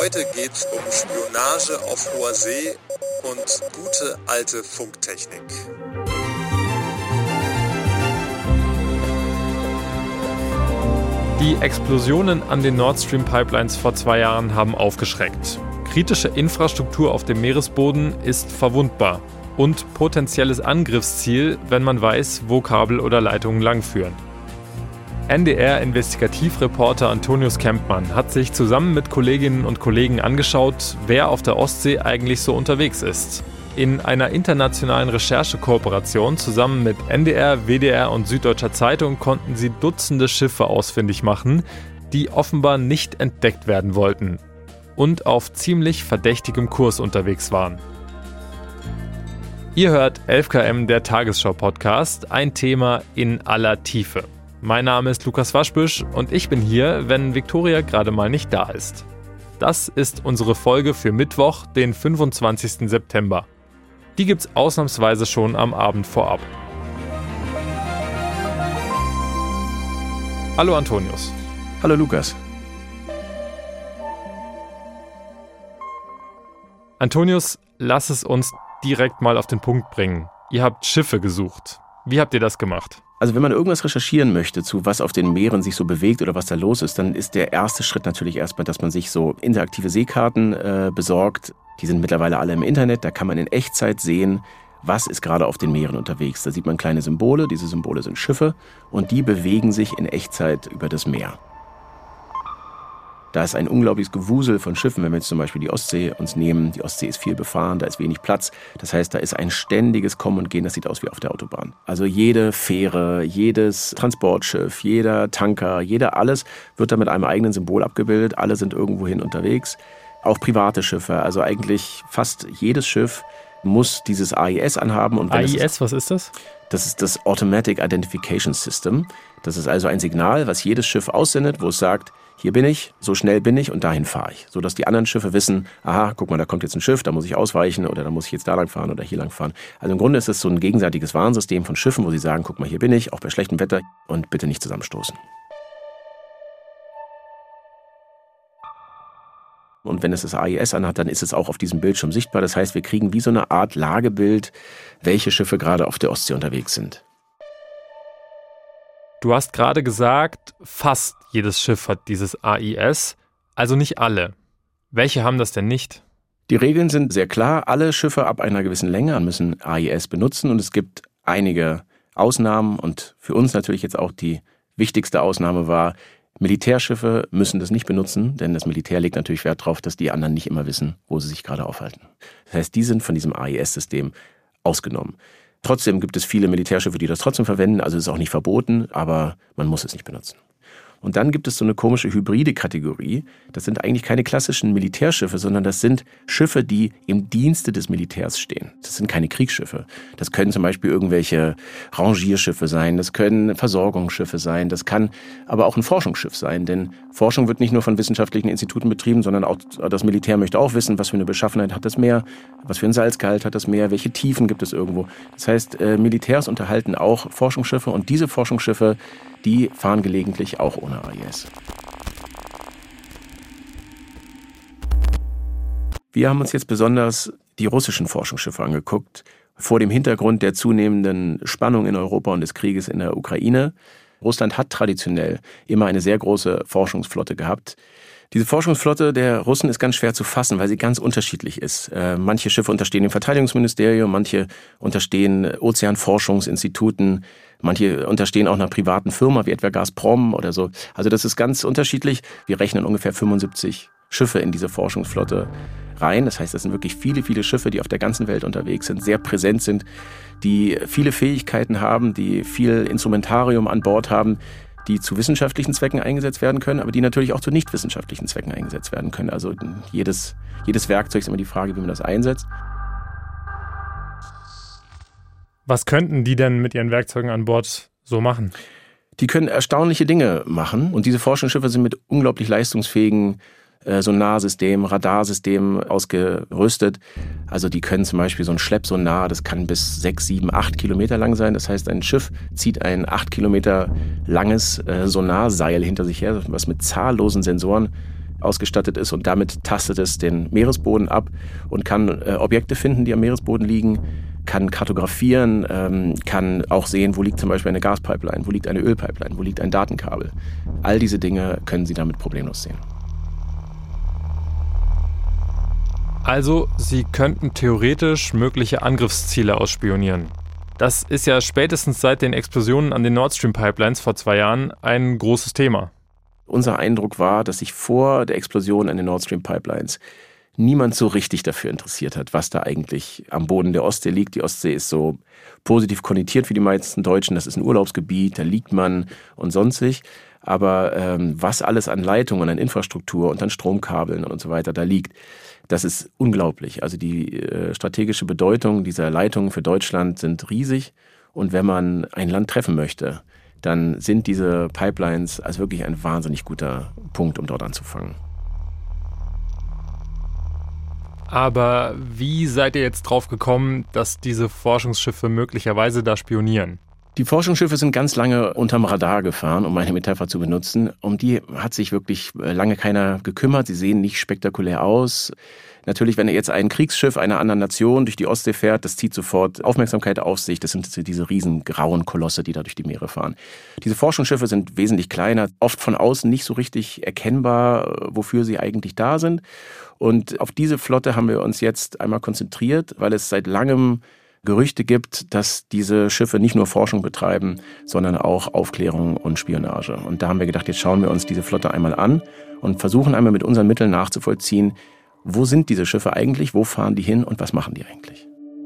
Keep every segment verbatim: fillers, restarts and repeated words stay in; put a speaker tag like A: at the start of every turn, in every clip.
A: Heute geht's um Spionage auf hoher See und gute alte Funktechnik.
B: Die Explosionen an den Nord Stream Pipelines vor zwei Jahren haben aufgeschreckt. Kritische Infrastruktur auf dem Meeresboden ist verwundbar und potenzielles Angriffsziel, wenn man weiß, wo Kabel oder Leitungen langführen. N D R-Investigativreporter Antonius Kempmann hat sich zusammen mit Kolleginnen und Kollegen angeschaut, wer auf der Ostsee eigentlich so unterwegs ist. In einer internationalen Recherchekooperation zusammen mit N D R, W D R und Süddeutscher Zeitung konnten sie Dutzende Schiffe ausfindig machen, die offenbar nicht entdeckt werden wollten und auf ziemlich verdächtigem Kurs unterwegs waren. Ihr hört elf Kilometer, der Tagesschau-Podcast, ein Thema in aller Tiefe. Mein Name ist Lukas Waschbüsch und ich bin hier, wenn Viktoria gerade mal nicht da ist. Das ist unsere Folge für Mittwoch, den fünfundzwanzigsten September. Die gibt's ausnahmsweise schon am Abend vorab. Hallo Antonius.
C: Hallo Lukas.
B: Antonius, lass es uns direkt mal auf den Punkt bringen. Ihr habt Schiffe gesucht. Wie habt ihr das gemacht?
C: Also wenn man irgendwas recherchieren möchte, zu was auf den Meeren sich so bewegt oder was da los ist, dann ist der erste Schritt natürlich erstmal, dass man sich so interaktive Seekarten äh, besorgt. Die sind mittlerweile alle im Internet, da kann man in Echtzeit sehen, was ist gerade auf den Meeren unterwegs. Da sieht man kleine Symbole, diese Symbole sind Schiffe und die bewegen sich in Echtzeit über das Meer. Da ist ein unglaubliches Gewusel von Schiffen, wenn wir jetzt zum Beispiel die Ostsee uns nehmen. Die Ostsee ist viel befahren, da ist wenig Platz. Das heißt, da ist ein ständiges Kommen und Gehen, das sieht aus wie auf der Autobahn. Also jede Fähre, jedes Transportschiff, jeder Tanker, jeder alles wird da mit einem eigenen Symbol abgebildet. Alle sind irgendwohin unterwegs. Auch private Schiffe, also eigentlich fast jedes Schiff muss dieses A I S anhaben. Und wenn
B: A I S,
C: ist,
B: was ist das?
C: Das ist das Automatic Identification System. Das ist also ein Signal, was jedes Schiff aussendet, wo es sagt, hier bin ich, so schnell bin ich und dahin fahre ich. Sodass die anderen Schiffe wissen, aha, guck mal, da kommt jetzt ein Schiff, da muss ich ausweichen oder da muss ich jetzt da lang fahren oder hier lang fahren. Also im Grunde ist es so ein gegenseitiges Warnsystem von Schiffen, wo sie sagen, guck mal, hier bin ich, auch bei schlechtem Wetter und bitte nicht zusammenstoßen. Und wenn es das A I S anhat, dann ist es auch auf diesem Bildschirm sichtbar. Das heißt, wir kriegen wie so eine Art Lagebild, welche Schiffe gerade auf der Ostsee unterwegs sind.
B: Du hast gerade gesagt, fast jedes Schiff hat dieses A I S, also nicht alle. Welche haben das denn nicht?
C: Die Regeln sind sehr klar. Alle Schiffe ab einer gewissen Länge müssen A I S benutzen und es gibt einige Ausnahmen und für uns natürlich jetzt auch die wichtigste Ausnahme war, Militärschiffe müssen das nicht benutzen, denn das Militär legt natürlich Wert darauf, dass die anderen nicht immer wissen, wo sie sich gerade aufhalten. Das heißt, die sind von diesem A I S-System ausgenommen. Trotzdem gibt es viele Militärschiffe, die das trotzdem verwenden, also es ist auch nicht verboten, aber man muss es nicht benutzen. Und dann gibt es so eine komische hybride Kategorie. Das sind eigentlich keine klassischen Militärschiffe, sondern das sind Schiffe, die im Dienste des Militärs stehen. Das sind keine Kriegsschiffe. Das können zum Beispiel irgendwelche Rangierschiffe sein, das können Versorgungsschiffe sein, das kann aber auch ein Forschungsschiff sein, denn Forschung wird nicht nur von wissenschaftlichen Instituten betrieben, sondern auch das Militär möchte auch wissen, was für eine Beschaffenheit hat das Meer, was für ein Salzgehalt hat das Meer, welche Tiefen gibt es irgendwo. Das heißt, Militärs unterhalten auch Forschungsschiffe und diese Forschungsschiffe, die fahren gelegentlich auch ohne A I S. Wir haben uns jetzt besonders die russischen Forschungsschiffe angeguckt, vor dem Hintergrund der zunehmenden Spannung in Europa und des Krieges in der Ukraine. Russland hat traditionell immer eine sehr große Forschungsflotte gehabt. Diese Forschungsflotte der Russen ist ganz schwer zu fassen, weil sie ganz unterschiedlich ist. Äh, manche Schiffe unterstehen dem Verteidigungsministerium, manche unterstehen Ozeanforschungsinstituten, manche unterstehen auch einer privaten Firma wie etwa Gazprom oder so. Also das ist ganz unterschiedlich. Wir rechnen ungefähr fünfundsiebzig Schiffe in diese Forschungsflotte rein. Das heißt, das sind wirklich viele, viele Schiffe, die auf der ganzen Welt unterwegs sind, sehr präsent sind, die viele Fähigkeiten haben, die viel Instrumentarium an Bord haben, die zu wissenschaftlichen Zwecken eingesetzt werden können, aber die natürlich auch zu nicht wissenschaftlichen Zwecken eingesetzt werden können. Also jedes, jedes Werkzeug ist immer die Frage, wie man das einsetzt.
B: Was könnten die denn mit ihren Werkzeugen an Bord so machen?
C: Die können erstaunliche Dinge machen und diese Forschungsschiffe sind mit unglaublich leistungsfähigen äh, Sonarsystemen, Radarsystemen ausgerüstet. Also die können zum Beispiel so ein Schleppsonar, das kann bis sechs, sieben, acht Kilometer lang sein. Das heißt, ein Schiff zieht ein acht Kilometer langes äh, Sonarseil hinter sich her, was mit zahllosen Sensoren ausgestattet ist und damit tastet es den Meeresboden ab und kann äh, Objekte finden, die am Meeresboden liegen, kann kartografieren, ähm, kann auch sehen, wo liegt zum Beispiel eine Gaspipeline, wo liegt eine Ölpipeline, wo liegt ein Datenkabel. All diese Dinge können Sie damit problemlos sehen.
B: Also, Sie könnten theoretisch mögliche Angriffsziele ausspionieren. Das ist ja spätestens seit den Explosionen an den Nord Stream Pipelines vor zwei Jahren ein großes Thema.
C: Unser Eindruck war, dass sich vor der Explosion an den Nord Stream Pipelines niemand so richtig dafür interessiert hat, was da eigentlich am Boden der Ostsee liegt. Die Ostsee ist so positiv konnotiert für die meisten Deutschen. Das ist ein Urlaubsgebiet, da liegt man und sonstig. Aber ähm, was alles an Leitungen, an Infrastruktur und an Stromkabeln und so weiter da liegt, das ist unglaublich. Also die äh, strategische Bedeutung dieser Leitungen für Deutschland sind riesig. Und wenn man ein Land treffen möchte, dann sind diese Pipelines also wirklich ein wahnsinnig guter Punkt, um dort anzufangen.
B: Aber wie seid ihr jetzt drauf gekommen, dass diese Forschungsschiffe möglicherweise da spionieren?
C: Die Forschungsschiffe sind ganz lange unterm Radar gefahren, um eine Metapher zu benutzen. Um die hat sich wirklich lange keiner gekümmert. Sie sehen nicht spektakulär aus. Natürlich, wenn jetzt ein Kriegsschiff einer anderen Nation durch die Ostsee fährt, das zieht sofort Aufmerksamkeit auf sich. Das sind diese riesen grauen Kolosse, die da durch die Meere fahren. Diese Forschungsschiffe sind wesentlich kleiner, oft von außen nicht so richtig erkennbar, wofür sie eigentlich da sind. Und auf diese Flotte haben wir uns jetzt einmal konzentriert, weil es seit langem Gerüchte gibt, dass diese Schiffe nicht nur Forschung betreiben, sondern auch Aufklärung und Spionage. Und da haben wir gedacht, jetzt schauen wir uns diese Flotte einmal an und versuchen einmal mit unseren Mitteln nachzuvollziehen, wo sind diese Schiffe eigentlich, wo fahren die hin und was machen die eigentlich?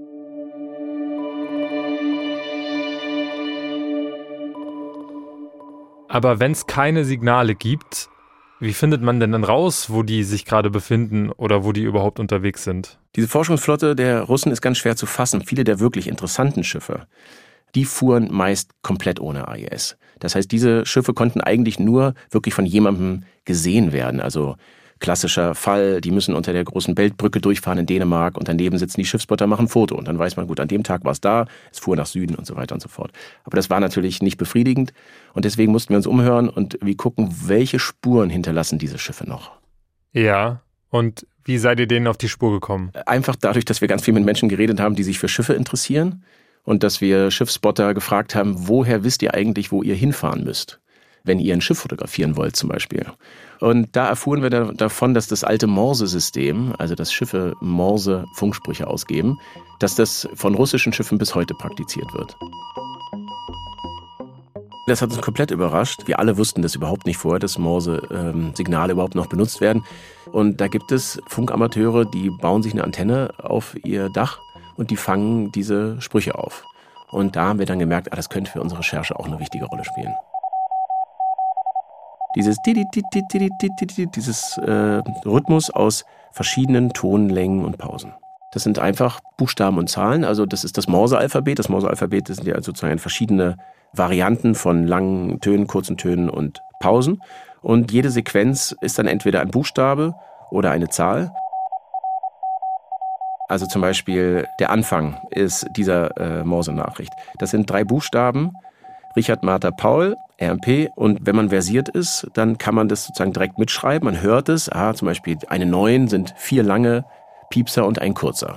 B: Aber wenn es keine Signale gibt, wie findet man denn dann raus, wo die sich gerade befinden oder wo die überhaupt unterwegs sind?
C: Diese Forschungsflotte der Russen ist ganz schwer zu fassen. Viele der wirklich interessanten Schiffe, die fuhren meist komplett ohne A I S. Das heißt, diese Schiffe konnten eigentlich nur wirklich von jemandem gesehen werden. Also klassischer Fall, die müssen unter der großen Beltbrücke durchfahren in Dänemark und daneben sitzen die Schiffspotter, machen ein Foto und dann weiß man, gut, an dem Tag war es da, es fuhr nach Süden und so weiter und so fort. Aber das war natürlich nicht befriedigend und deswegen mussten wir uns umhören und wir gucken, welche Spuren hinterlassen diese Schiffe noch.
B: Ja, und wie seid ihr denen auf die Spur gekommen?
C: Einfach dadurch, dass wir ganz viel mit Menschen geredet haben, die sich für Schiffe interessieren und dass wir Schiffspotter gefragt haben, woher wisst ihr eigentlich, wo ihr hinfahren müsst, wenn ihr ein Schiff fotografieren wollt zum Beispiel. Und da erfuhren wir da, davon, dass das alte Morse-System, also dass Schiffe Morse-Funksprüche ausgeben, dass das von russischen Schiffen bis heute praktiziert wird. Das hat uns komplett überrascht. Wir alle wussten das überhaupt nicht vorher, dass Morse-Signale überhaupt noch benutzt werden. Und da gibt es Funkamateure, die bauen sich eine Antenne auf ihr Dach und die fangen diese Sprüche auf. Und da haben wir dann gemerkt, ah, das könnte für unsere Recherche auch eine wichtige Rolle spielen. Dieses dieses äh, Rhythmus aus verschiedenen Tonlängen und Pausen. Das sind einfach Buchstaben und Zahlen. Also das ist das Morse-Alphabet. Das Morse-Alphabet, das sind ja sozusagen verschiedene Varianten von langen Tönen, kurzen Tönen und Pausen. Und jede Sequenz ist dann entweder ein Buchstabe oder eine Zahl. Also zum Beispiel der Anfang ist dieser äh, Morse-Nachricht. Das sind drei Buchstaben. Richard, Martha, Paul, R M P. Und wenn man versiert ist, dann kann man das sozusagen direkt mitschreiben. Man hört es. Ah, zum Beispiel eine neun sind vier lange Piepser und ein kurzer.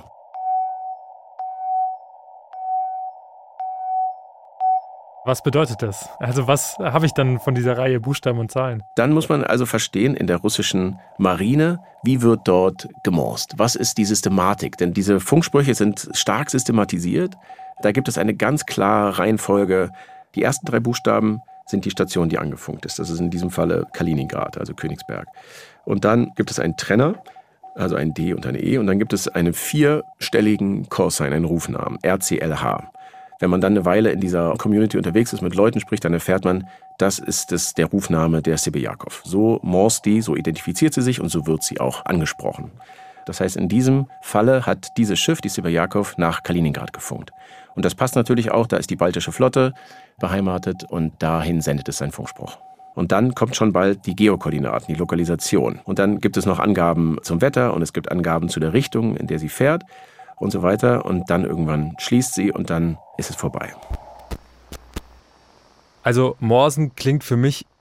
B: Was bedeutet das? Also was habe ich dann von dieser Reihe Buchstaben und Zahlen?
C: Dann muss man also verstehen, in der russischen Marine, wie wird dort gemorst? Was ist die Systematik? Denn diese Funksprüche sind stark systematisiert. Da gibt es eine ganz klare Reihenfolge. Die ersten drei Buchstaben sind die Station, die angefunkt ist. Das ist in diesem Falle Kaliningrad, also Königsberg. Und dann gibt es einen Trenner, also ein D und eine E. Und dann gibt es einen vierstelligen Callsign, einen Rufnamen, R C L H. Wenn man dann eine Weile in dieser Community unterwegs ist, mit Leuten spricht, dann erfährt man, das ist das, der Rufname der Sebejakov. So morst die, so identifiziert sie sich und so wird sie auch angesprochen. Das heißt, in diesem Falle hat dieses Schiff, die Sebejakov, nach Kaliningrad gefunkt. Und das passt natürlich auch, da ist die baltische Flotte beheimatet und dahin sendet es seinen Funkspruch. Und dann kommt schon bald die Geokoordinaten, die Lokalisation. Und dann gibt es noch Angaben zum Wetter und es gibt Angaben zu der Richtung, in der sie fährt und so weiter. Und dann irgendwann schließt sie und dann ist es vorbei.
B: Also Morsen klingt für mich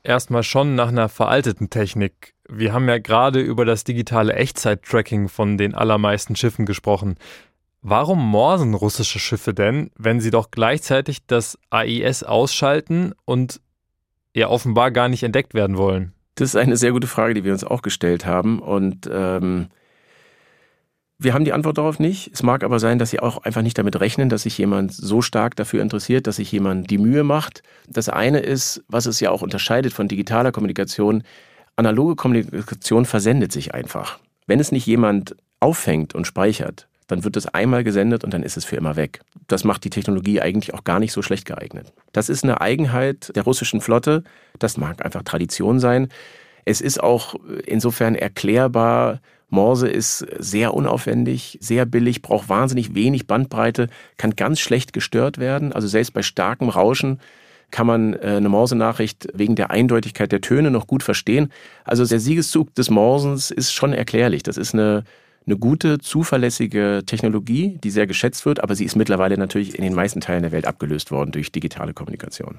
B: erstmal schon nach einer veralteten Technik. Wir haben ja gerade über das digitale Echtzeit-Tracking von den allermeisten Schiffen gesprochen. Warum morsen russische Schiffe denn, wenn sie doch gleichzeitig das A I S ausschalten und ja offenbar gar nicht entdeckt werden wollen?
C: Das ist eine sehr gute Frage, die wir uns auch gestellt haben. Und ähm, wir haben die Antwort darauf nicht. Es mag aber sein, dass sie auch einfach nicht damit rechnen, dass sich jemand so stark dafür interessiert, dass sich jemand die Mühe macht. Das eine ist, was es ja auch unterscheidet von digitaler Kommunikation, analoge Kommunikation versendet sich einfach. Wenn es nicht jemand auffängt und speichert, dann wird es einmal gesendet und dann ist es für immer weg. Das macht die Technologie eigentlich auch gar nicht so schlecht geeignet. Das ist eine Eigenheit der russischen Flotte. Das mag einfach Tradition sein. Es ist auch insofern erklärbar. Morse ist sehr unaufwendig, sehr billig, braucht wahnsinnig wenig Bandbreite, kann ganz schlecht gestört werden. Also selbst bei starkem Rauschen kann man eine Morse-Nachricht wegen der Eindeutigkeit der Töne noch gut verstehen. Also der Siegeszug des Morsens ist schon erklärlich. Das ist eine Eine gute, zuverlässige Technologie, die sehr geschätzt wird, aber sie ist mittlerweile natürlich in den meisten Teilen der Welt abgelöst worden durch digitale Kommunikation.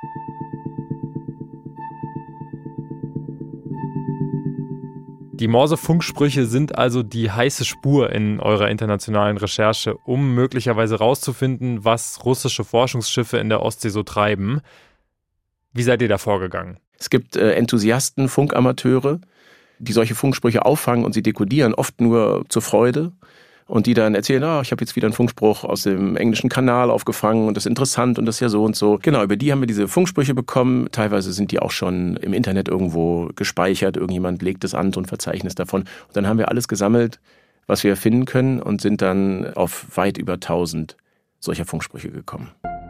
B: Die Morse-Funksprüche sind also die heiße Spur in eurer internationalen Recherche, um möglicherweise rauszufinden, was russische Forschungsschiffe in der Ostsee so treiben. Wie seid ihr da vorgegangen?
C: Es gibt äh, Enthusiasten, Funkamateure, die solche Funksprüche auffangen und sie dekodieren, oft nur zur Freude. Und die dann erzählen, ah, ich habe jetzt wieder einen Funkspruch aus dem englischen Kanal aufgefangen und das ist interessant und das ist ja so und so. Genau, über die haben wir diese Funksprüche bekommen. Teilweise sind die auch schon im Internet irgendwo gespeichert. Irgendjemand legt es an, so ein Verzeichnis davon. Und dann haben wir alles gesammelt, was wir finden können und sind dann auf weit über tausend solcher Funksprüche gekommen.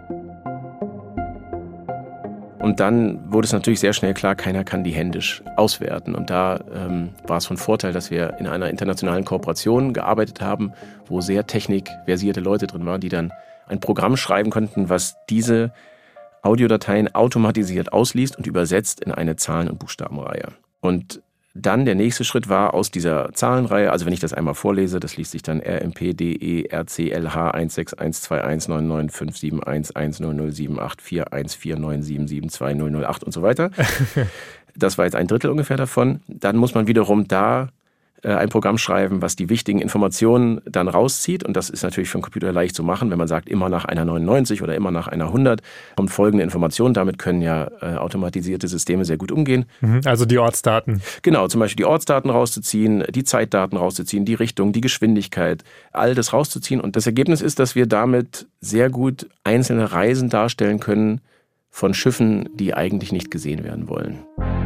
C: Und dann wurde es natürlich sehr schnell klar, keiner kann die händisch auswerten. Und da ähm, war es von Vorteil, dass wir in einer internationalen Kooperation gearbeitet haben, wo sehr technikversierte Leute drin waren, die dann ein Programm schreiben konnten, was diese Audiodateien automatisiert ausliest und übersetzt in eine Zahlen- und Buchstabenreihe. Und dann der nächste Schritt war aus dieser Zahlenreihe, also wenn ich das einmal vorlese, das liest sich dann R M P D E R C L H eins sechs eins zwei eins neun neun fünf sieben eins eins null null sieben acht vier eins vier neun sieben sieben zwei null null acht und so weiter. Das war jetzt ein Drittel ungefähr davon. Dann muss man wiederum da äh, ein Programm schreiben, was die wichtigen Informationen dann rauszieht. Und das ist natürlich für einen Computer leicht zu machen, wenn man sagt, immer nach einer neunundneunzig oder immer nach einer hundert kommt folgende Information. Damit können ja äh, automatisierte Systeme sehr gut umgehen.
B: Also die Ortsdaten.
C: Genau, zum Beispiel die Ortsdaten rauszuziehen, die Zeitdaten rauszuziehen, die Richtung, die Geschwindigkeit, all das rauszuziehen. Und das Ergebnis ist, dass wir damit sehr gut einzelne Reisen darstellen können von Schiffen, die eigentlich nicht gesehen werden wollen.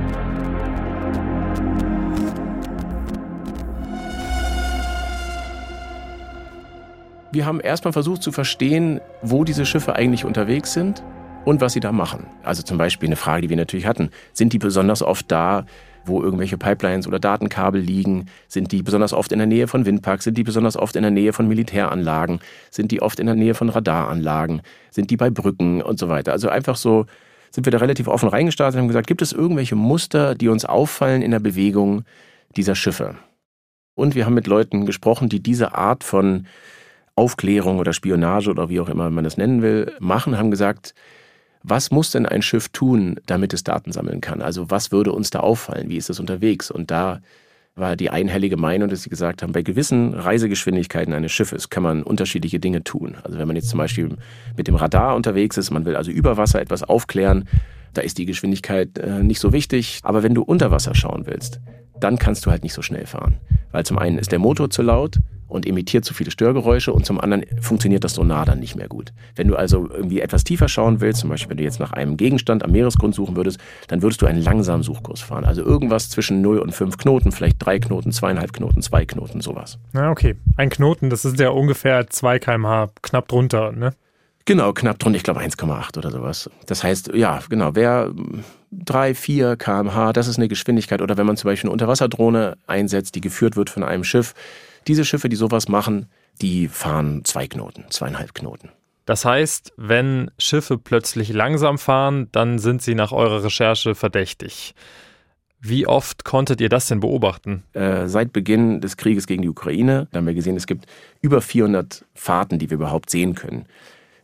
C: Wir haben erstmal versucht zu verstehen, wo diese Schiffe eigentlich unterwegs sind und was sie da machen. Also zum Beispiel eine Frage, die wir natürlich hatten. Sind die besonders oft da, wo irgendwelche Pipelines oder Datenkabel liegen? Sind die besonders oft in der Nähe von Windparks? Sind die besonders oft in der Nähe von Militäranlagen? Sind die oft in der Nähe von Radaranlagen? Sind die bei Brücken und so weiter? Also einfach so sind wir da relativ offen reingestartet und haben gesagt, gibt es irgendwelche Muster, die uns auffallen in der Bewegung dieser Schiffe? Und wir haben mit Leuten gesprochen, die diese Art von Aufklärung oder Spionage oder wie auch immer man das nennen will, machen, haben gesagt, was muss denn ein Schiff tun, damit es Daten sammeln kann? Also was würde uns da auffallen? Wie ist es unterwegs? Und da war die einhellige Meinung, dass sie gesagt haben, bei gewissen Reisegeschwindigkeiten eines Schiffes kann man unterschiedliche Dinge tun. Also wenn man jetzt zum Beispiel mit dem Radar unterwegs ist, man will also über Wasser etwas aufklären, da ist die Geschwindigkeit äh, nicht so wichtig. Aber wenn du unter Wasser schauen willst, dann kannst du halt nicht so schnell fahren. Weil zum einen ist der Motor zu laut und emittiert zu viele Störgeräusche und zum anderen funktioniert das Sonar dann nicht mehr gut. Wenn du also irgendwie etwas tiefer schauen willst, zum Beispiel wenn du jetzt nach einem Gegenstand am Meeresgrund suchen würdest, dann würdest du einen langsamen Suchkurs fahren. Also irgendwas zwischen null und fünf Knoten, vielleicht drei Knoten, zweieinhalb Knoten, zwei Knoten, sowas.
B: Na okay, ein Knoten, das ist ja ungefähr zwei Kilometer pro Stunde, knapp drunter, ne?
C: Genau, knapp drunter, ich glaube eins Komma acht oder sowas. Das heißt, ja, genau, wer drei, vier Kilometer pro Stunde, das ist eine Geschwindigkeit. Oder wenn man zum Beispiel eine Unterwasserdrohne einsetzt, die geführt wird von einem Schiff. Diese Schiffe, die sowas machen, die fahren zwei Knoten, zweieinhalb Knoten.
B: Das heißt, wenn Schiffe plötzlich langsam fahren, dann sind sie nach eurer Recherche verdächtig. Wie oft konntet ihr das denn beobachten?
C: Äh, seit Beginn des Krieges gegen die Ukraine haben wir gesehen, es gibt über vierhundert Fahrten, die wir überhaupt sehen können.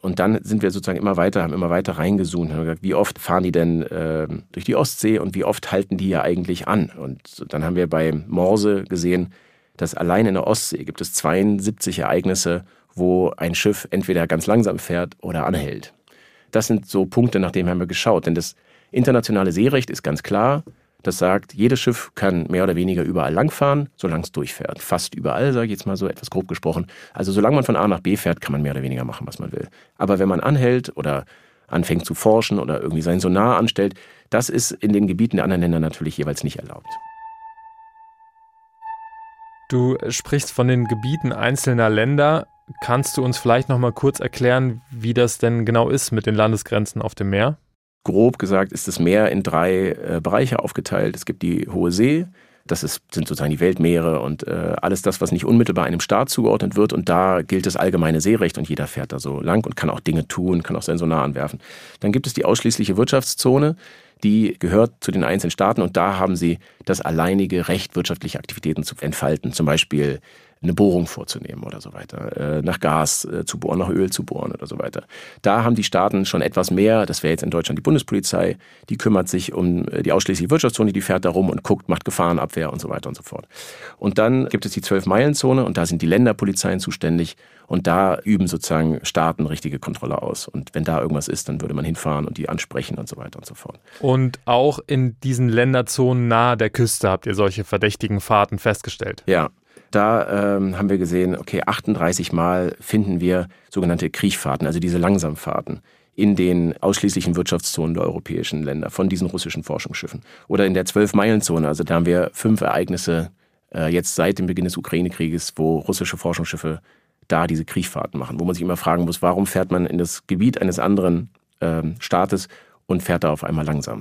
C: Und dann sind wir sozusagen immer weiter, haben immer weiter reingezoomt, haben gesagt, wie oft fahren die denn äh, durch die Ostsee und wie oft halten die ja eigentlich an? Und dann haben wir bei Morse gesehen, dass allein in der Ostsee gibt es zweiundsiebzig Ereignisse, wo ein Schiff entweder ganz langsam fährt oder anhält. Das sind so Punkte, nach denen haben wir geschaut. Denn das internationale Seerecht ist ganz klar. Das sagt, jedes Schiff kann mehr oder weniger überall langfahren, solange es durchfährt. Fast überall, sage ich jetzt mal so etwas grob gesprochen. Also solange man von A nach B fährt, kann man mehr oder weniger machen, was man will. Aber wenn man anhält oder anfängt zu forschen oder irgendwie sein Sonar anstellt, das ist in den Gebieten der anderen Länder natürlich jeweils nicht erlaubt.
B: Du sprichst von den Gebieten einzelner Länder. Kannst du uns vielleicht noch mal kurz erklären, wie das denn genau ist mit den Landesgrenzen auf dem Meer?
C: Grob gesagt ist das Meer in drei äh, Bereiche aufgeteilt. Es gibt die Hohe See, das ist, sind sozusagen die Weltmeere und äh, alles das, was nicht unmittelbar einem Staat zugeordnet wird. Und da gilt das allgemeine Seerecht und jeder fährt da so lang und kann auch Dinge tun, kann auch sein Sonar anwerfen. Dann gibt es die ausschließliche Wirtschaftszone, die gehört zu den einzelnen Staaten und da haben sie das alleinige Recht, wirtschaftliche Aktivitäten zu entfalten. Zum Beispiel eine Bohrung vorzunehmen oder so weiter, nach Gas zu bohren, nach Öl zu bohren oder so weiter. Da haben die Staaten schon etwas mehr, das wäre jetzt in Deutschland die Bundespolizei, die kümmert sich um die ausschließliche Wirtschaftszone, die fährt da rum und guckt, macht Gefahrenabwehr und so weiter und so fort. Und dann gibt es die zwölf-Meilen-Zone und da sind die Länderpolizeien zuständig und da üben sozusagen Staaten richtige Kontrolle aus. Und wenn da irgendwas ist, dann würde man hinfahren und die ansprechen und so weiter und so fort.
B: Und auch in diesen Länderzonen nahe der Küste habt ihr solche verdächtigen Fahrten festgestellt?
C: Ja. Da ähm, haben wir gesehen, okay, achtunddreißig Mal finden wir sogenannte Kriechfahrten, also diese Langsamfahrten in den ausschließlichen Wirtschaftszonen der europäischen Länder von diesen russischen Forschungsschiffen. Oder in der zwölf-Meilen-Zone, also da haben wir fünf Ereignisse äh, jetzt seit dem Beginn des Ukraine-Krieges, wo russische Forschungsschiffe da diese Kriechfahrten machen, wo man sich immer fragen muss, warum fährt man in das Gebiet eines anderen äh, Staates und fährt da auf einmal langsam.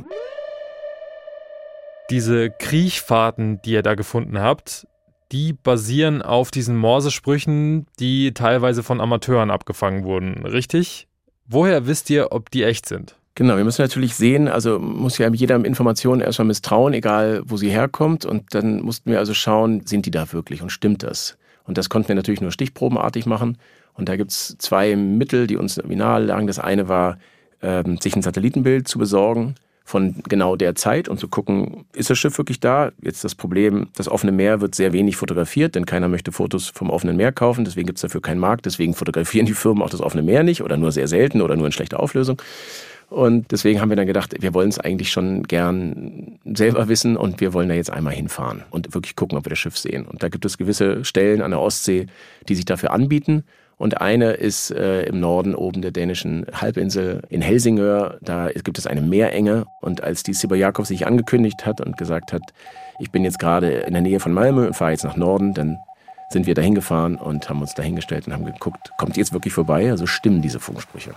B: Diese Kriechfahrten, die ihr da gefunden habt, die basieren auf diesen Morsesprüchen, die teilweise von Amateuren abgefangen wurden, richtig? Woher wisst ihr, ob die echt sind?
C: Genau, wir müssen natürlich sehen, also muss ja jeder Informationen erstmal misstrauen, egal wo sie herkommt. Und dann mussten wir also schauen, sind die da wirklich und stimmt das? Und das konnten wir natürlich nur stichprobenartig machen. Und da gibt es zwei Mittel, die uns irgendwie nahe lagen. Das eine war, ähm, sich ein Satellitenbild zu besorgen von genau der Zeit und zu gucken, ist das Schiff wirklich da? Jetzt das Problem, das offene Meer wird sehr wenig fotografiert, denn keiner möchte Fotos vom offenen Meer kaufen, deswegen gibt es dafür keinen Markt, deswegen fotografieren die Firmen auch das offene Meer nicht oder nur sehr selten oder nur in schlechter Auflösung. Und deswegen haben wir dann gedacht, wir wollen es eigentlich schon gern selber wissen und wir wollen da jetzt einmal hinfahren und wirklich gucken, ob wir das Schiff sehen. Und da gibt es gewisse Stellen an der Ostsee, die sich dafür anbieten. Und eine ist äh, im Norden oben der dänischen Halbinsel in Helsingør. Da gibt es eine Meerenge. Und als die Sibirjakov sich angekündigt hat und gesagt hat, ich bin jetzt gerade in der Nähe von Malmö und fahre jetzt nach Norden, dann sind wir da hingefahren und haben uns da hingestellt und haben geguckt, kommt die jetzt wirklich vorbei? Also stimmen diese Funksprüche.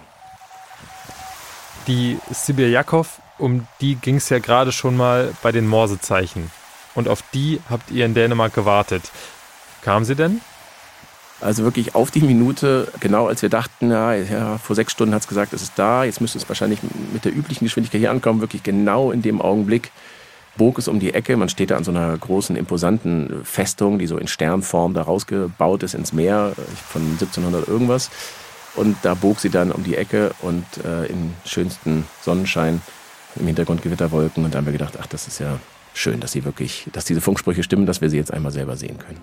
B: Die Sibirjakov, um die ging es ja gerade schon mal bei den Morsezeichen. Und auf die habt ihr in Dänemark gewartet. Kam sie denn?
C: Also wirklich auf die Minute, genau als wir dachten, ja, ja vor sechs Stunden hat es gesagt, es ist da, jetzt müsste es wahrscheinlich mit der üblichen Geschwindigkeit hier ankommen, wirklich genau in dem Augenblick bog es um die Ecke. Man steht da an so einer großen, imposanten Festung, die so in Sternform da rausgebaut ist ins Meer von siebzehnhundert irgendwas. Und da bog sie dann um die Ecke und äh, im schönsten Sonnenschein, im Hintergrund Gewitterwolken. Und da haben wir gedacht, ach, das ist ja schön, dass sie wirklich, dass diese Funksprüche stimmen, dass wir sie jetzt einmal selber sehen können.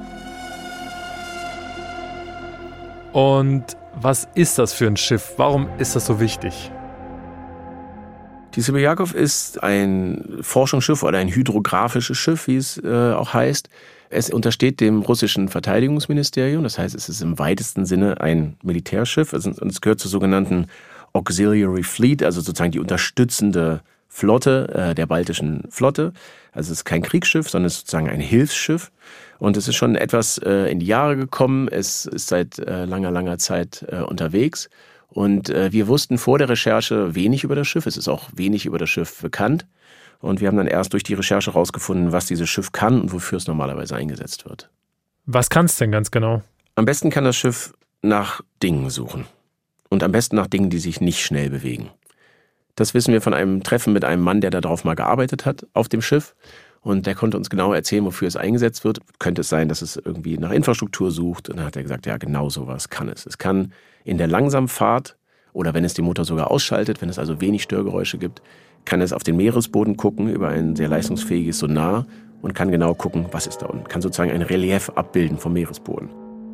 B: Und was ist das für ein Schiff? Warum ist das so wichtig?
C: Die Sibirjakov ist ein Forschungsschiff oder ein hydrographisches Schiff, wie es äh, auch heißt. Es untersteht dem russischen Verteidigungsministerium, das heißt, es ist im weitesten Sinne ein Militärschiff. Und es gehört zur sogenannten Auxiliary Fleet, also sozusagen die unterstützende Flotte äh, der baltischen Flotte. Also es ist kein Kriegsschiff, sondern es ist sozusagen ein Hilfsschiff. Und es ist schon etwas äh, in die Jahre gekommen. Es ist seit äh, langer, langer Zeit äh, unterwegs. Und äh, wir wussten vor der Recherche wenig über das Schiff. Es ist auch wenig über das Schiff bekannt. Und wir haben dann erst durch die Recherche herausgefunden, was dieses Schiff kann und wofür es normalerweise eingesetzt wird.
B: Was kann es denn ganz genau?
C: Am besten kann das Schiff nach Dingen suchen. Und am besten nach Dingen, die sich nicht schnell bewegen. Das wissen wir von einem Treffen mit einem Mann, der darauf mal gearbeitet hat, auf dem Schiff. Und der konnte uns genau erzählen, wofür es eingesetzt wird. Könnte es sein, dass es irgendwie nach Infrastruktur sucht? Und dann hat er gesagt, ja, genau sowas kann es. Es kann in der Langsamfahrt oder wenn es den Motor sogar ausschaltet, wenn es also wenig Störgeräusche gibt, kann es auf den Meeresboden gucken über ein sehr leistungsfähiges Sonar und kann genau gucken, was ist da unten. Kann sozusagen ein Relief abbilden vom Meeresboden.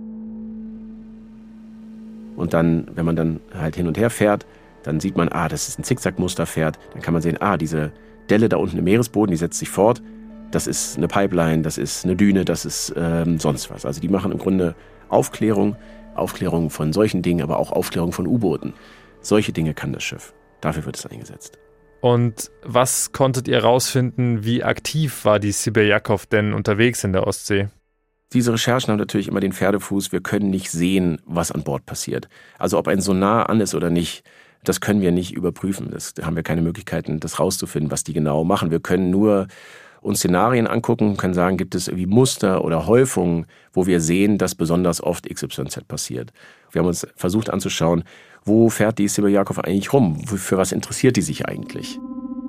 C: Und dann, wenn man dann halt hin und her fährt, dann sieht man, ah, das ist ein Zickzackmuster fährt. Dann kann man sehen, ah, diese Delle da unten im Meeresboden, die setzt sich fort. Das ist eine Pipeline, das ist eine Düne, das ist ähm, sonst was. Also die machen im Grunde Aufklärung, Aufklärung von solchen Dingen, aber auch Aufklärung von U-Booten. Solche Dinge kann das Schiff. Dafür wird es eingesetzt.
B: Und was konntet ihr rausfinden, wie aktiv war die Sibeljakov denn unterwegs in der Ostsee?
C: Diese Recherchen haben natürlich immer den Pferdefuß, wir können nicht sehen, was an Bord passiert. Also ob ein Sonar an ist oder nicht, das können wir nicht überprüfen. Das, da haben wir keine Möglichkeiten, das rauszufinden, was die genau machen. Wir können nur uns Szenarien angucken, können sagen, gibt es irgendwie Muster oder Häufungen, wo wir sehen, dass besonders oft X Y Z passiert. Wir haben uns versucht anzuschauen, wo fährt die Sibeljakov eigentlich rum? Für was interessiert die sich eigentlich?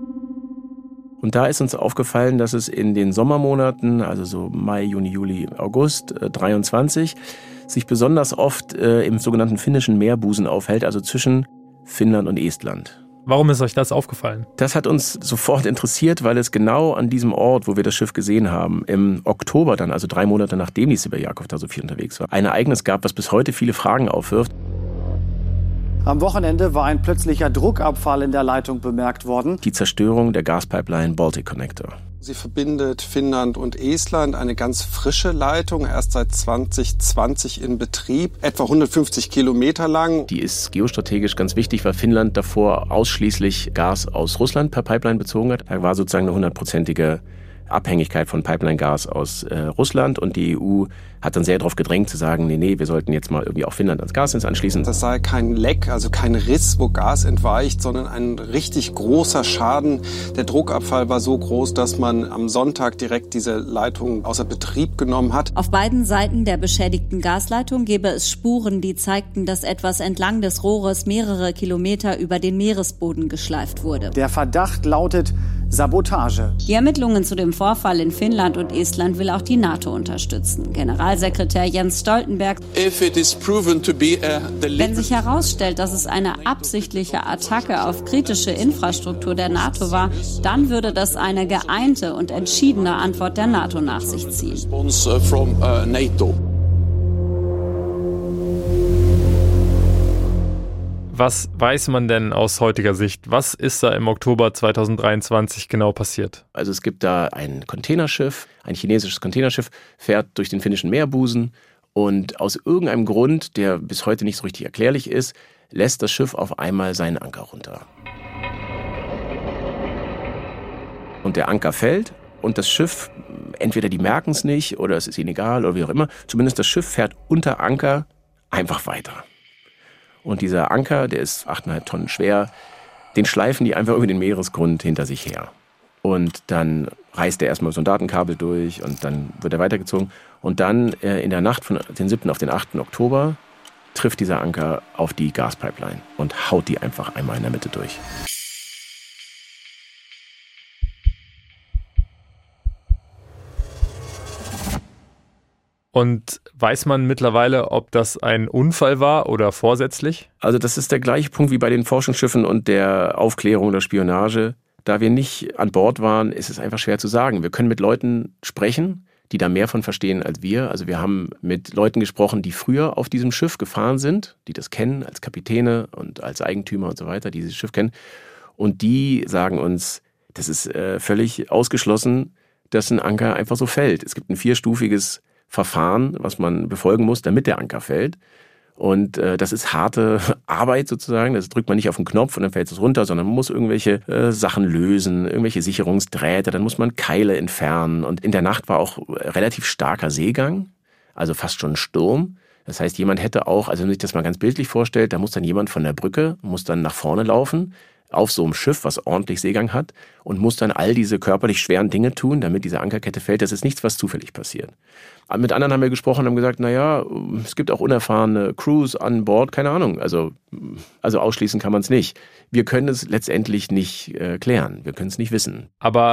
C: Und da ist uns aufgefallen, dass es in den Sommermonaten, also so Mai, Juni, Juli, August äh, dreiundzwanzig, sich besonders oft äh, im sogenannten finnischen Meerbusen aufhält, also zwischen Finnland und Estland.
B: Warum ist euch das aufgefallen?
C: Das hat uns sofort interessiert, weil es genau an diesem Ort, wo wir das Schiff gesehen haben, im Oktober dann, also drei Monate nachdem die Sibeljakov da so viel unterwegs war, ein Ereignis gab, was bis heute viele Fragen aufwirft.
D: Am Wochenende war ein plötzlicher Druckabfall in der Leitung bemerkt worden.
C: Die Zerstörung der Gaspipeline Baltic Connector.
E: Sie verbindet Finnland und Estland, eine ganz frische Leitung, erst seit zwanzig zwanzig in Betrieb, etwa hundertfünfzig Kilometer lang.
C: Die ist geostrategisch ganz wichtig, weil Finnland davor ausschließlich Gas aus Russland per Pipeline bezogen hat. Da war sozusagen eine hundertprozentige Abhängigkeit von Pipeline-Gas aus äh, Russland und die E U hat dann sehr darauf gedrängt zu sagen, nee, nee, wir sollten jetzt mal irgendwie auch Finnland ans Gasnetz anschließen.
E: Das sei kein Leck, also kein Riss, wo Gas entweicht, sondern ein richtig großer Schaden. Der Druckabfall war so groß, dass man am Sonntag direkt diese Leitung außer Betrieb genommen hat.
F: Auf beiden Seiten der beschädigten Gasleitung gäbe es Spuren, die zeigten, dass etwas entlang des Rohres mehrere Kilometer über den Meeresboden geschleift wurde.
D: Der Verdacht lautet Sabotage.
F: Die Ermittlungen zu dem Vorfall in Finnland und Estland will auch die NATO unterstützen. Generalsekretär Jens Stoltenberg: Wenn sich herausstellt, dass es eine absichtliche Attacke auf kritische Infrastruktur der NATO war, dann würde das eine geeinte und entschiedene Antwort der NATO nach sich ziehen.
B: Was weiß man denn aus heutiger Sicht? Was ist da im Oktober zweitausenddreiundzwanzig genau passiert?
C: Also es gibt da ein Containerschiff, ein chinesisches Containerschiff, fährt durch den finnischen Meerbusen und aus irgendeinem Grund, der bis heute nicht so richtig erklärlich ist, lässt das Schiff auf einmal seinen Anker runter. Und der Anker fällt und das Schiff, entweder die merken es nicht oder es ist ihnen egal oder wie auch immer, zumindest das Schiff fährt unter Anker einfach weiter. Und dieser Anker, der ist achteinhalb Tonnen schwer, den schleifen die einfach über den Meeresgrund hinter sich her. Und dann reißt er erstmal so ein Datenkabel durch und dann wird er weitergezogen. Und dann äh, in der Nacht von den siebten auf den achten Oktober trifft dieser Anker auf die Gaspipeline und haut die einfach einmal in der Mitte durch.
B: Und weiß man mittlerweile, ob das ein Unfall war oder vorsätzlich?
C: Also das ist der gleiche Punkt wie bei den Forschungsschiffen und der Aufklärung oder Spionage. Da wir nicht an Bord waren, ist es einfach schwer zu sagen. Wir können mit Leuten sprechen, die da mehr von verstehen als wir. Also wir haben mit Leuten gesprochen, die früher auf diesem Schiff gefahren sind, die das kennen als Kapitäne und als Eigentümer und so weiter, die dieses Schiff kennen. Und die sagen uns, das ist äh, völlig ausgeschlossen, dass ein Anker einfach so fällt. Es gibt ein vierstufiges Verfahren, was man befolgen muss, damit der Anker fällt. Und äh, das ist harte Arbeit sozusagen. Das drückt man nicht auf den Knopf und dann fällt es runter, sondern man muss irgendwelche äh, Sachen lösen, irgendwelche Sicherungsdrähte, dann muss man Keile entfernen. Und in der Nacht war auch relativ starker Seegang, also fast schon ein Sturm. Das heißt, jemand hätte auch, also wenn man sich das mal ganz bildlich vorstellt, da muss dann jemand von der Brücke, muss dann nach vorne laufen, auf so einem Schiff, was ordentlich Seegang hat, und muss dann all diese körperlich schweren Dinge tun, damit diese Ankerkette fällt. Das ist nichts, was zufällig passiert. Aber mit anderen haben wir gesprochen und haben gesagt, naja, es gibt auch unerfahrene Crews an Bord, keine Ahnung. Also, also ausschließen kann man es nicht. Wir können es letztendlich nicht äh, klären. Wir können es nicht wissen.
B: Aber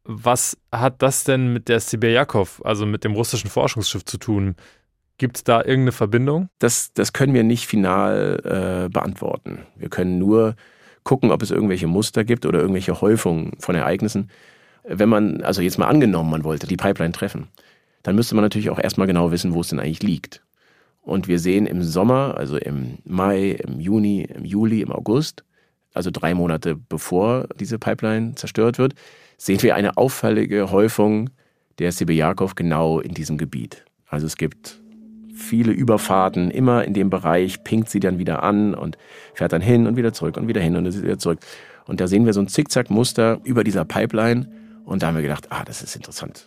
B: Was hat das denn mit der Sibirjakov, also mit dem russischen Forschungsschiff, zu tun? Gibt es da irgendeine Verbindung?
C: Das, das können wir nicht final äh, beantworten. Wir können nur gucken, ob es irgendwelche Muster gibt oder irgendwelche Häufungen von Ereignissen. Wenn man, also jetzt mal angenommen, man wollte die Pipeline treffen, dann müsste man natürlich auch erstmal genau wissen, wo es denn eigentlich liegt. Und wir sehen im Sommer, also im Mai, im Juni, im Juli, im August, also drei Monate bevor diese Pipeline zerstört wird, sehen wir eine auffällige Häufung der Sibirjakov genau in diesem Gebiet. Also es gibt viele Überfahrten, immer in dem Bereich, pinkt sie dann wieder an und fährt dann hin und wieder zurück und wieder hin und wieder zurück. Und da sehen wir so ein Zickzack-Muster über dieser Pipeline und da haben wir gedacht, ah, das ist interessant.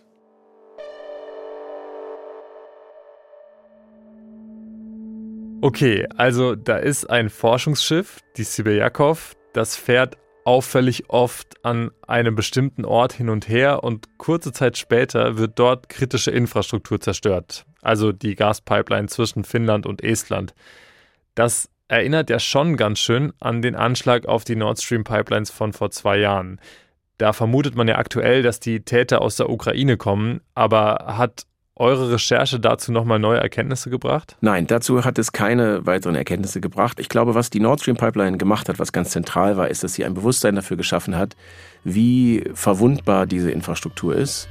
B: Okay, also da ist ein Forschungsschiff, die Sibirjakov, das fährt auffällig oft an einem bestimmten Ort hin und her und kurze Zeit später wird dort kritische Infrastruktur zerstört, also die Gaspipeline zwischen Finnland und Estland. Das erinnert ja schon ganz schön an den Anschlag auf die Nord Stream Pipelines von vor zwei Jahren. Da vermutet man ja aktuell, dass die Täter aus der Ukraine kommen, aber hat eure Recherche dazu nochmal neue Erkenntnisse gebracht?
C: Nein, dazu hat es keine weiteren Erkenntnisse gebracht. Ich glaube, was die Nord Stream Pipeline gemacht hat, was ganz zentral war, ist, dass sie ein Bewusstsein dafür geschaffen hat, wie verwundbar diese Infrastruktur ist.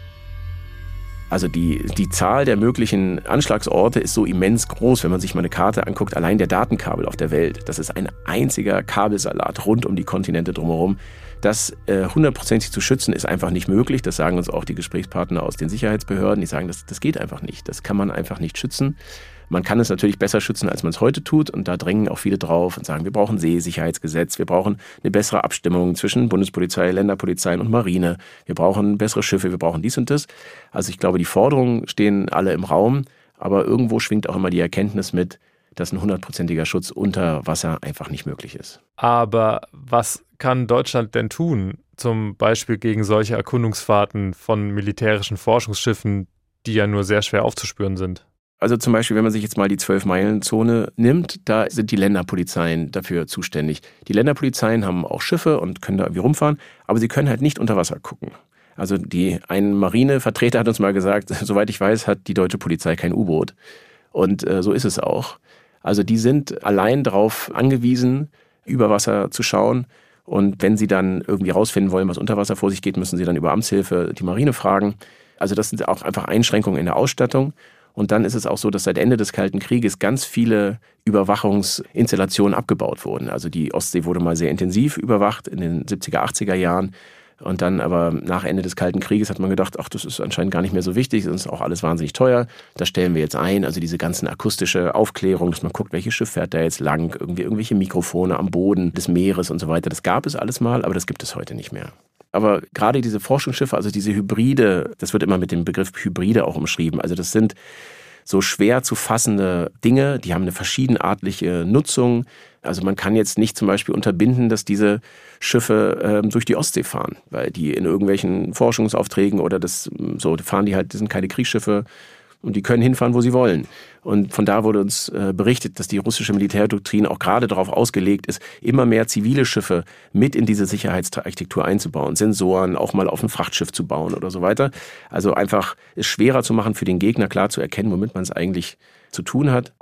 C: Also die, die Zahl der möglichen Anschlagsorte ist so immens groß, wenn man sich mal eine Karte anguckt. Allein der Datenkabel auf der Welt, das ist ein einziger Kabelsalat rund um die Kontinente drumherum. Das äh, hundertprozentig zu schützen ist einfach nicht möglich. Das sagen uns auch die Gesprächspartner aus den Sicherheitsbehörden. Die sagen, das, das geht einfach nicht. Das kann man einfach nicht schützen. Man kann es natürlich besser schützen, als man es heute tut. Und da drängen auch viele drauf und sagen, wir brauchen Seesicherheitsgesetz. Wir brauchen eine bessere Abstimmung zwischen Bundespolizei, Länderpolizeien und Marine. Wir brauchen bessere Schiffe. Wir brauchen dies und das. Also ich glaube, die Forderungen stehen alle im Raum. Aber irgendwo schwingt auch immer die Erkenntnis mit, dass ein hundertprozentiger Schutz unter Wasser einfach nicht möglich ist.
B: Aber was kann Deutschland denn tun, zum Beispiel gegen solche Erkundungsfahrten von militärischen Forschungsschiffen, die ja nur sehr schwer aufzuspüren sind?
C: Also zum Beispiel, wenn man sich jetzt mal die zwölf-Meilen-Zone nimmt, da sind die Länderpolizeien dafür zuständig. Die Länderpolizeien haben auch Schiffe und können da irgendwie rumfahren, aber sie können halt nicht unter Wasser gucken. Also die, ein Marinevertreter hat uns mal gesagt, soweit ich weiß, hat die deutsche Polizei kein U-Boot. Und äh, so ist es auch. Also die sind allein darauf angewiesen, über Wasser zu schauen. Und wenn sie dann irgendwie rausfinden wollen, was unter Wasser vor sich geht, müssen sie dann über Amtshilfe die Marine fragen. Also das sind auch einfach Einschränkungen in der Ausstattung. Und dann ist es auch so, dass seit Ende des Kalten Krieges ganz viele Überwachungsinstallationen abgebaut wurden. Also die Ostsee wurde mal sehr intensiv überwacht in den siebziger, achtziger Jahren. Und dann aber nach Ende des Kalten Krieges hat man gedacht, ach, das ist anscheinend gar nicht mehr so wichtig, das ist auch alles wahnsinnig teuer. Das stellen wir jetzt ein, also diese ganzen akustische Aufklärung, dass man guckt, welches Schiff fährt da jetzt lang, irgendwie irgendwelche Mikrofone am Boden des Meeres und so weiter. Das gab es alles mal, aber das gibt es heute nicht mehr. Aber gerade diese Forschungsschiffe, also diese Hybride, das wird immer mit dem Begriff Hybride auch umschrieben. Also das sind so schwer zu fassende Dinge, die haben eine verschiedenartige Nutzung. Also man kann jetzt nicht zum Beispiel unterbinden, dass diese Schiffe ähm, durch die Ostsee fahren, weil die in irgendwelchen Forschungsaufträgen oder das so fahren die halt, das sind keine Kriegsschiffe und die können hinfahren, wo sie wollen. Und von da wurde uns äh, berichtet, dass die russische Militärdoktrin auch gerade darauf ausgelegt ist, immer mehr zivile Schiffe mit in diese Sicherheitsarchitektur einzubauen, Sensoren auch mal auf ein Frachtschiff zu bauen oder so weiter. Also einfach es schwerer zu machen für den Gegner, klar zu erkennen, womit man es eigentlich zu tun hat.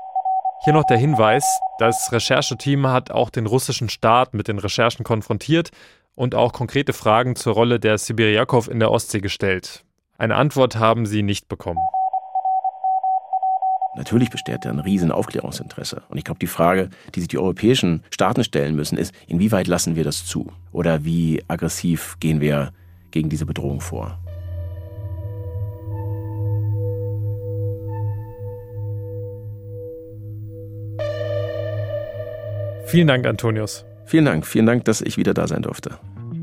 B: Hier noch der Hinweis, das Rechercheteam hat auch den russischen Staat mit den Recherchen konfrontiert und auch konkrete Fragen zur Rolle der Sibirjakov in der Ostsee gestellt. Eine Antwort haben sie nicht bekommen.
C: Natürlich besteht da ein riesen Aufklärungsinteresse. Und ich glaube, die Frage, die sich die europäischen Staaten stellen müssen, ist, inwieweit lassen wir das zu? Oder wie aggressiv gehen wir gegen diese Bedrohung vor?
B: Vielen Dank, Antonius.
C: Vielen Dank. Vielen Dank, dass ich wieder da sein durfte.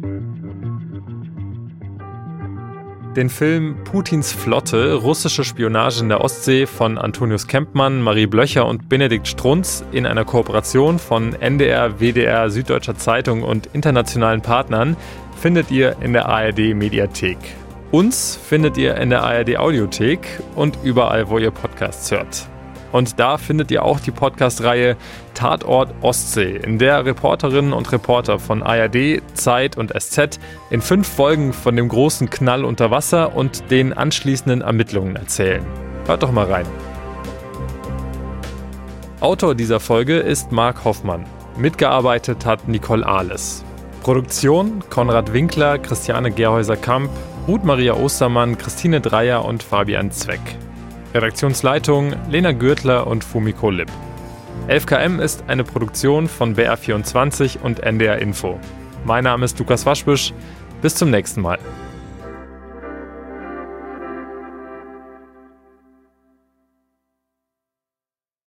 B: Den Film Putins Flotte, russische Spionage in der Ostsee von Antonius Kempmann, Marie Blöcher und Benedikt Strunz in einer Kooperation von N D R, W D R, Süddeutscher Zeitung und internationalen Partnern findet ihr in der A R D Mediathek. Uns findet ihr in der A R D Audiothek und überall, wo ihr Podcasts hört. Und da findet ihr auch die Podcast-Reihe Tatort Ostsee, in der Reporterinnen und Reporter von A R D, Zeit und S Z in fünf Folgen von dem großen Knall unter Wasser und den anschließenden Ermittlungen erzählen. Hört doch mal rein. Autor dieser Folge ist Marc Hoffmann. Mitgearbeitet hat Nicole Ahles. Produktion Konrad Winkler, Christiane Gerhäuser-Kamp, Ruth Maria Ostermann, Christine Dreier und Fabian Zweck. Redaktionsleitung Lena Gürtler und Fumiko Lipp. elf K M ist eine Produktion von B R vierundzwanzig und N D R Info. Mein Name ist Lukas Waschbüsch. Bis zum nächsten Mal.